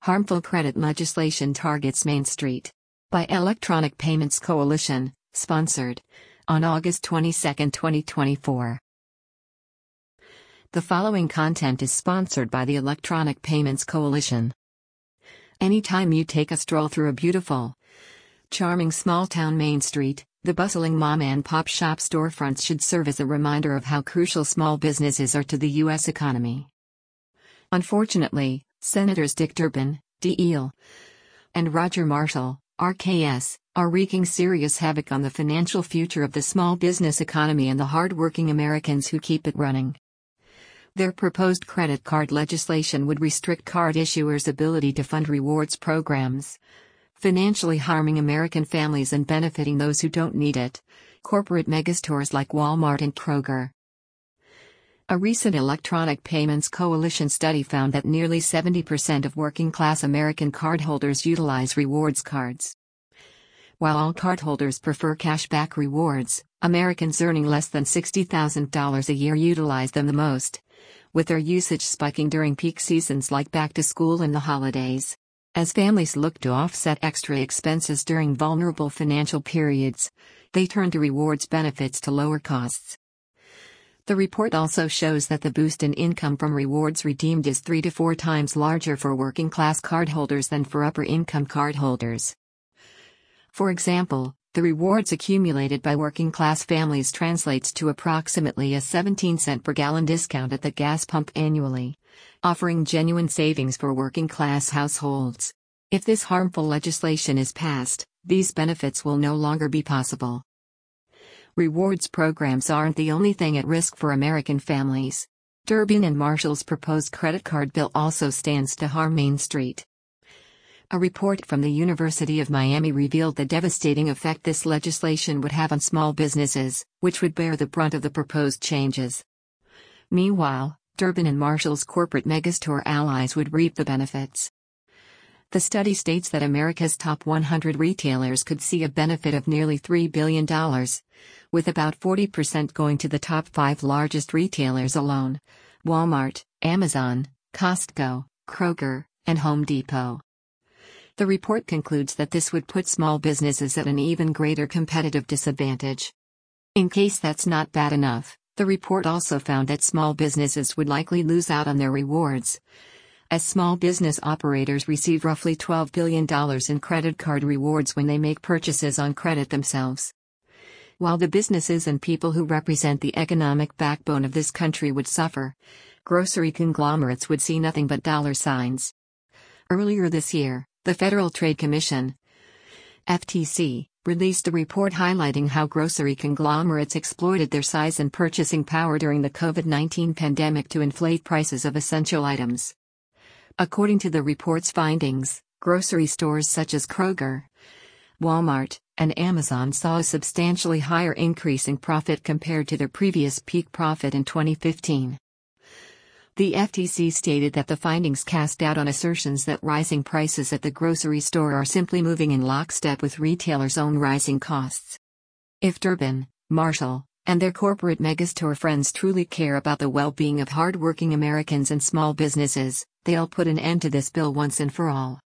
Harmful credit legislation targets Main Street. By Electronic Payments Coalition, sponsored. On August 22, 2024. The following content is sponsored by the Electronic Payments Coalition. Anytime you take a stroll through a beautiful, charming small-town Main Street, the bustling mom-and-pop shop storefronts should serve as a reminder of how crucial small businesses are to the U.S. economy. Unfortunately, Senators Dick Durbin, DL, and Roger Marshall, RKS, are wreaking serious havoc on the financial future of the small business economy and the hard-working Americans who keep it running. Their proposed credit card legislation would restrict card issuers' ability to fund rewards programs, financially harming American families and benefiting those who don't need it, corporate megastores like Walmart and Kroger. A recent Electronic Payments Coalition study found that nearly 70% of working-class American cardholders utilize rewards cards. While all cardholders prefer cashback rewards, Americans earning less than $60,000 a year utilize them the most, with their usage spiking during peak seasons like back-to-school and the holidays. As families look to offset extra expenses during vulnerable financial periods, they turn to rewards benefits to lower costs. The report also shows that the boost in income from rewards redeemed is 3 to 4 times larger for working-class cardholders than for upper-income cardholders. For example, the rewards accumulated by working-class families translates to approximately a 17-cent per gallon discount at the gas pump annually, offering genuine savings for working-class households. If this harmful legislation is passed, these benefits will no longer be possible. Rewards programs aren't the only thing at risk for American families. Durbin and Marshall's proposed credit card bill also stands to harm Main Street. A report from the University of Miami revealed the devastating effect this legislation would have on small businesses, which would bear the brunt of the proposed changes. Meanwhile, Durbin and Marshall's corporate megastore allies would reap the benefits. The study states that America's top 100 retailers could see a benefit of nearly $3 billion, with about 40% going to the top 5 largest retailers alone: Walmart, Amazon, Costco, Kroger, and Home Depot. The report concludes that this would put small businesses at an even greater competitive disadvantage. In case that's not bad enough, the report also found that small businesses would likely lose out on their rewards, as small business operators receive roughly $12 billion in credit card rewards when they make purchases on credit themselves. While the businesses and people who represent the economic backbone of this country would suffer, grocery conglomerates would see nothing but dollar signs. Earlier this year, the Federal Trade Commission, FTC, released a report highlighting how grocery conglomerates exploited their size and purchasing power during the COVID-19 pandemic to inflate prices of essential items. According to the report's findings, grocery stores such as Kroger, Walmart, and Amazon saw a substantially higher increase in profit compared to their previous peak profit in 2015. The FTC stated that the findings cast doubt on assertions that rising prices at the grocery store are simply moving in lockstep with retailers' own rising costs. If Durbin, Marshall, and their corporate megastore friends truly care about the well-being of hard-working Americans and small businesses, they'll put an end to this bill once and for all.